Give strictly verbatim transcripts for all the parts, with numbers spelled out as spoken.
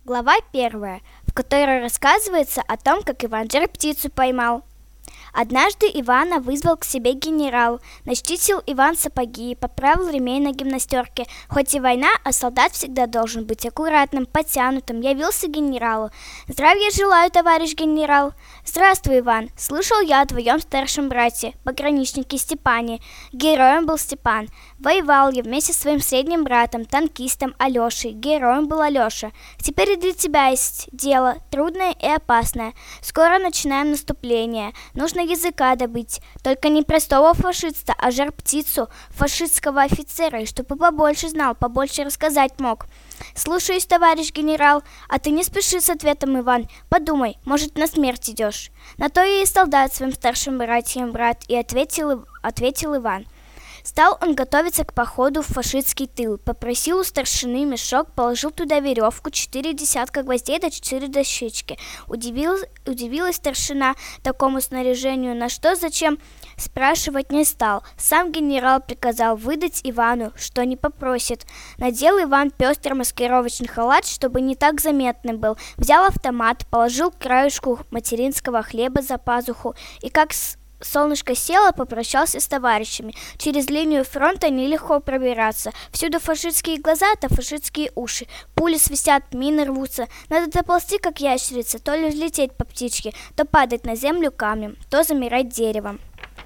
Глава первая, в которой рассказывается о том, как Иван жар-птицу поймал. Однажды Ивана вызвал к себе генерал, начистил Иван сапоги, поправил ремень на гимнастерке. Хоть и война, а солдат всегда должен быть аккуратным, подтянутым. Явился генералу. «Здравия желаю, товарищ генерал!» «Здравствуй, Иван! Слышал я о твоем старшем брате, пограничнике Степане. Героем был Степан. Воевал я вместе с своим средним братом, танкистом Алешей. Героем был Алеша. Теперь и для тебя есть дело, трудное и опасное. Скоро начинаем наступление. Нужно языка добыть, только не простого фашиста, а жар-птицу, фашистского офицера, и чтобы побольше знал, побольше рассказать мог. Слушаюсь, товарищ генерал. А ты не спеши с ответом, Иван. Подумай, может, на смерть идешь. На то и солдат своим старшим братьям брат, и ответил, ответил Иван. Стал он готовиться к походу в фашистский тыл. Попросил у старшины мешок, положил туда веревку, четыре десятка гвоздей да четыре дощечки. Удивил, удивилась старшина такому снаряжению, на что, зачем, спрашивать не стал. Сам генерал приказал выдать Ивану, что не попросит. Надел Иван пестрый маскировочный халат, чтобы не так заметный был. Взял автомат, положил к краешку материнского хлеба за пазуху и как с солнышко село, попрощался с товарищами. Через линию фронта нелегко пробираться. Всюду фашистские глаза, то фашистские уши. Пули свистят, мины рвутся. Надо доползти, как ящерица, то ли взлететь по птичке, то падать на землю камнем, то замирать деревом.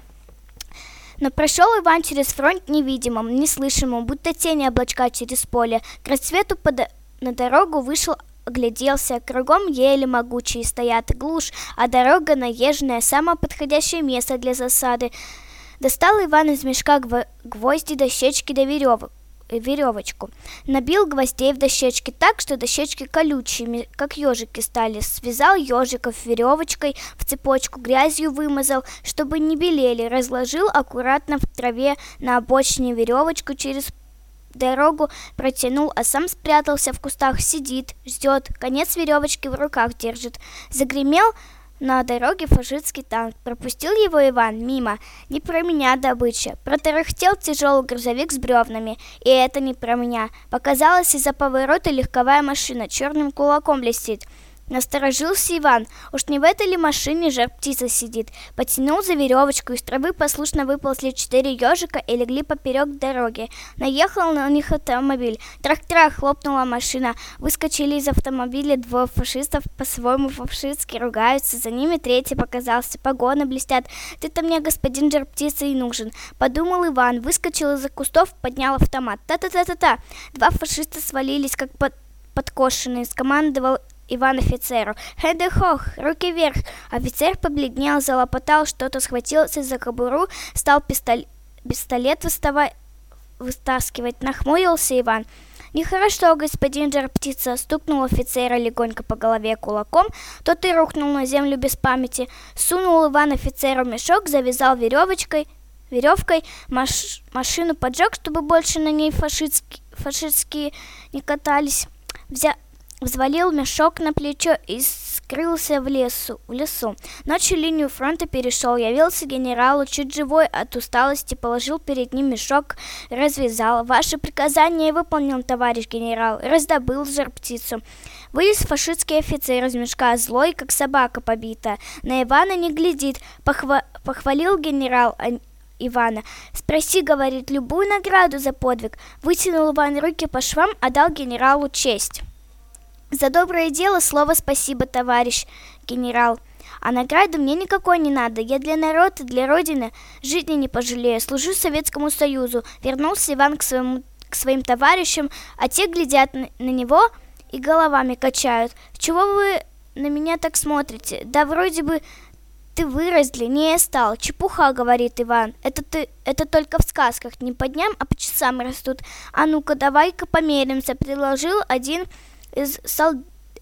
Но прошел Иван через фронт невидимым, неслышимым, будто тени облачка через поле. К рассвету под... на дорогу вышел, огляделся, кругом ели могучие стоят, глушь, а дорога наезженная, самое подходящее место для засады. Достал Иван из мешка гво- гвозди, дощечки да веревок, веревочку. Набил гвоздей в дощечки так, что дощечки колючими, как ежики стали. Связал ежиков веревочкой в цепочку, грязью вымазал, чтобы не белели. Разложил аккуратно в траве на обочине веревочку, через дорогу протянул, а сам спрятался в кустах, сидит, ждет, конец веревочки в руках держит. Загремел на дороге фашистский танк. Пропустил его Иван мимо. Не про меня добыча. Протарахтел тяжелый грузовик с бревнами. И это не про меня. Показалась из-за поворота легковая машина, черным кулаком блестит. Насторожился Иван, уж не в этой ли машине жар-птица сидит. Потянул за веревочку, из травы послушно выползли четыре ежика и легли поперек дороги. Наехал на них автомобиль. Трах-трах, хлопнула машина. Выскочили из автомобиля двое фашистов, по-своему фашистски ругаются. За ними третий показался, погоны блестят. Ты-то мне, господин жар-птица, и нужен. Подумал Иван, выскочил из-за кустов, поднял автомат. Та-та-та-та-та. Два фашиста свалились, как под... подкошенные. Скомандовал Иван офицеру: «Хэ-дэ-хох, руки вверх!» Офицер побледнел, залопотал, что-то схватился за кобуру, стал пистолет, пистолет выстава... вытаскивать. Нахмурился Иван. «Нехорошо, господин жар-птица!» Стукнул офицера легонько по голове кулаком, тот и рухнул на землю без памяти. Сунул Иван офицеру мешок, завязал веревочкой, веревкой, маш... машину поджег, чтобы больше на ней фашистские, фашистские не катались. Взя... Взвалил мешок на плечо и скрылся в лесу, в лесу. Ночью линию фронта перешел, явился генералу, чуть живой от усталости, положил перед ним мешок, развязал. «Ваше приказание выполнил, товарищ генерал», раздобыл жар-птицу. Вылез фашистский офицер из мешка, злой, как собака побитая. На Ивана не глядит, похва... похвалил генерал Ивана. «Спроси, — говорит, — любую награду за подвиг». Вытянул Иван руки по швам, отдал генералу честь. «За доброе дело слово спасибо, товарищ генерал. А награды мне никакой не надо. Я для народа, для родины жизни не пожалею. Служу Советскому Союзу». Вернулся Иван к, своему, к своим товарищам, а те глядят на, на него и головами качают. «Чего вы на меня так смотрите? Да вроде бы ты вырос, длиннее стал». «Чепуха, — говорит Иван, — это ты, это только в сказках. Не по дням, а по часам растут. А ну-ка, давай-ка померимся». Предложил один Из, сол...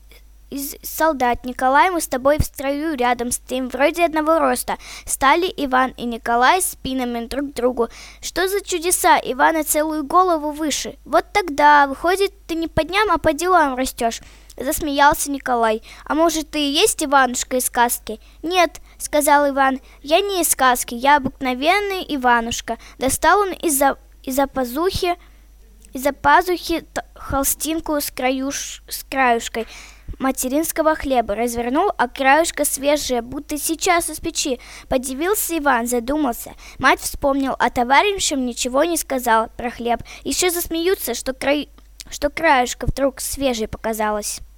из солдат. «Николай, мы с тобой в строю рядом стоим, вроде одного роста». Стали Иван и Николай спинами друг к другу. «Что за чудеса? Ивана целую голову выше. Вот тогда, выходит, ты не по дням, а по делам растешь». Засмеялся Николай. «А может, ты и есть Иванушка из сказки?» «Нет, — сказал Иван, — я не из сказки, я обыкновенный Иванушка». Достал он из-за из-за пазухи из-за пазухи т- холстинку с, краюш... с краюшкой материнского хлеба, развернул, а краюшка свежая, будто сейчас из печи. Подивился Иван, задумался. Мать вспомнил, а товарищам ничего не сказал про хлеб. Еще засмеются, что, край... что краюшка вдруг свежей показалась.